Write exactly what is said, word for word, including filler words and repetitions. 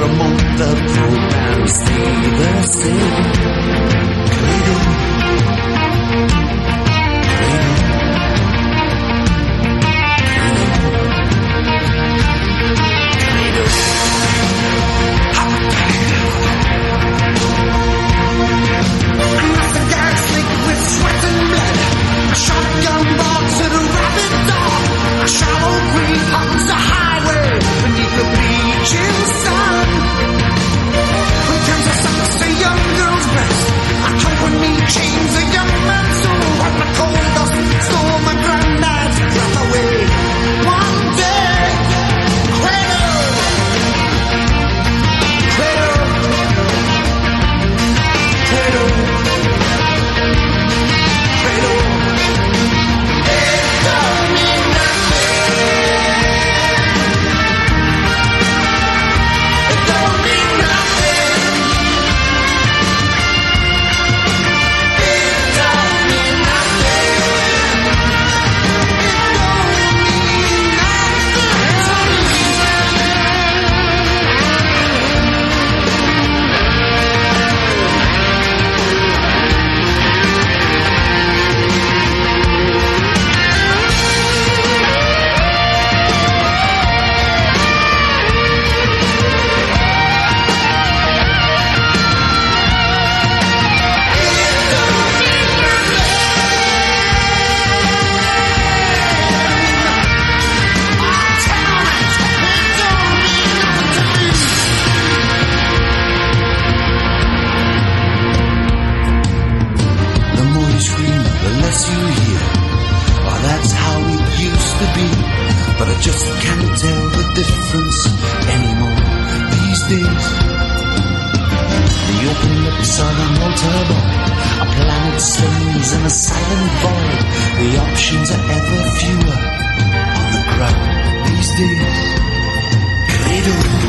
Paramount, the programs stay the same. Cradle. Shotgun ball to the rapid dog. A shallow green hugs the highway beneath the bleaching sun. When cancer sucks a young girl's breast, accompany chains a young man's soul. What the cold dust stole my granddad's breath away. One day, cradle, cradle, cradle, cradle. The options are ever fewer on the crowd these days. Cradle.